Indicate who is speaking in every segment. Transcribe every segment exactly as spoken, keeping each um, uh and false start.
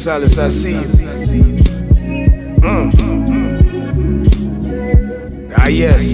Speaker 1: Silas, I see you. Mm. Ah, yes.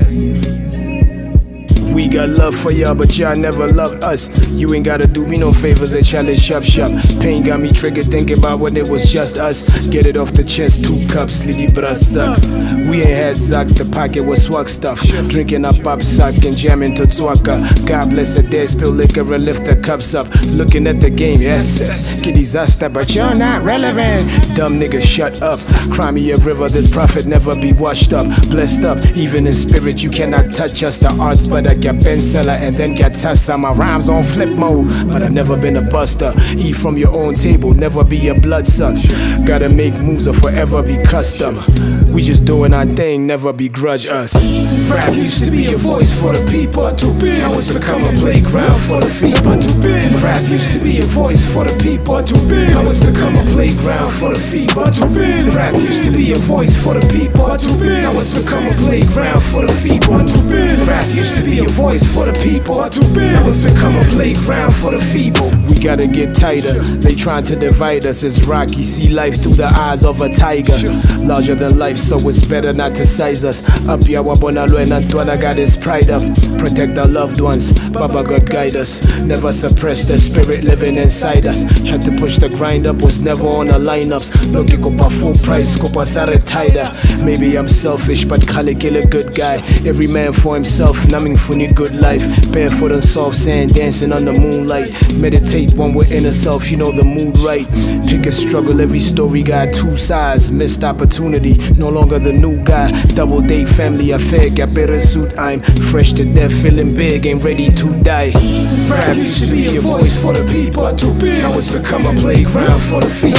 Speaker 1: We got love for y'all, but y'all never loved us. You ain't gotta do me no favors and challenge shop shop. Pain got me triggered thinking about when it was just us. Get it off the chest, two cups, lidi brass suck. We ain't had Zach, the pocket was swag stuff. Drinking up pop sock and jamming to Twaka. God bless the dead, spill liquor and lift the cups up. Looking at the game, yes, yes. Kiddies asta, but you're not relevant. Dumb nigga, shut up. Cry me a river, this prophet never be washed up. Blessed up, even in spirit, you cannot touch us. The arts, but I got bestseller and then get tassa. My rhymes on flip mode, but I've never been a buster. Eat from your own table, never be a bloodsuck. Gotta make moves or forever be custom. We just doing our thing, never begrudge us. Rap used to be a voice for the people, now it's become a playground for the feet. Rap used to be a voice for the people, now it's become a playground for the feet. Rap used to be a voice for the people, now it's become a playground for the feet. Rap used to be a voice for the people, now it's become a playground for the feeble. We gotta get tighter, they trying to divide us. It's rocky, see life through the eyes of a tiger. Larger than life, so it's better not to size us up. Yawa Bonalo and Antoine got his pride up. Protect our loved ones, Baba God guide us. Never suppress the spirit living inside us. Had to push the grind up, was never on the lineups. Look at Copa full price, Copa Sare tighter. Maybe I'm selfish, but Kale kill a good guy. Every man for himself, numbing funny good life. Barefoot on soft sand, dancing on the moonlight. Meditate one with inner self, you know the mood right. Pick a struggle, every story got two sides. Missed opportunity, no longer the new guy. Double date family affair, got better suit. I'm fresh to death, feeling big, ain't ready to die. Rap used to be a voice for the people, now it's become a playground for the feet.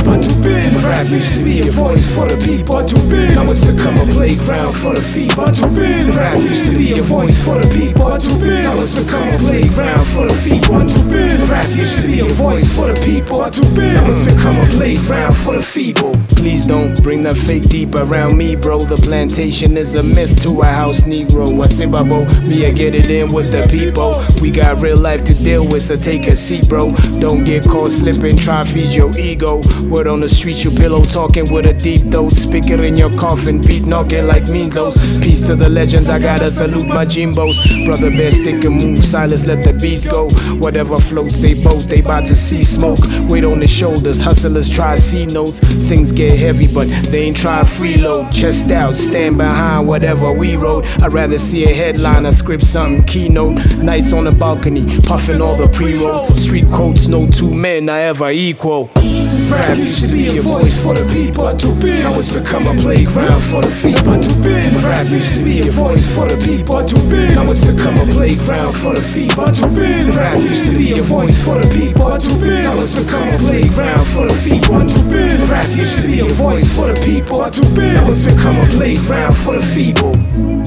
Speaker 1: Rap used to be a voice for the people, now it's become a playground for the feet. Rap used to be a voice for the people, now it's become a playground for the feet. Rap used to be a voice for the people, now it's become a playground for the feeble. Please don't bring that fake deep around me, bro. The plantation is a myth to a house Negro. What's in babo? Me, I get it in with the people. We got real life to deal with, so take a seat, bro. Don't get caught slipping, try feed your ego. Word on the street, you pillow talking with a deep throat. Speaker in your coffin, beat knocking like mean those. Peace to the legends, I gotta salute my Jimbos. Brother best stick and move, silence, let the beats go. Whatever floats, they boat, they bout to see smoke. Weight on the shoulders, hustlers try C notes. Things get heavy, but they ain't try freeload. Chest out, stand behind whatever we wrote. I'd rather see a headline or script something keynote. Nights on the balcony, puffing all the pre-roll. Street quotes, no two men I ever equal. Rap used to be a voice for the people, now it's become a playground for the feet. Rap used to be a voice for the people, now it's become a playground for the feet. Rap used to be a voice for the people, now it's become a playground for the feet. Rap used to be a voice for the people, now it's become a playground for the feeble.